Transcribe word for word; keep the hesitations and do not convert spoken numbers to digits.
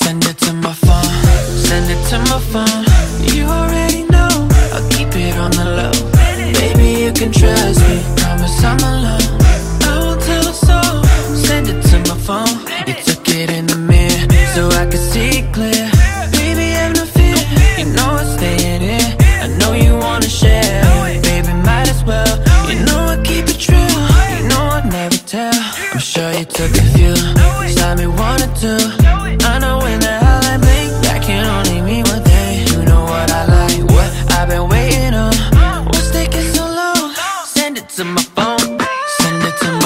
Send it to my phone, send it to my phone. You already know, I'll keep it on the low. Baby, you can trust me, promise I'ma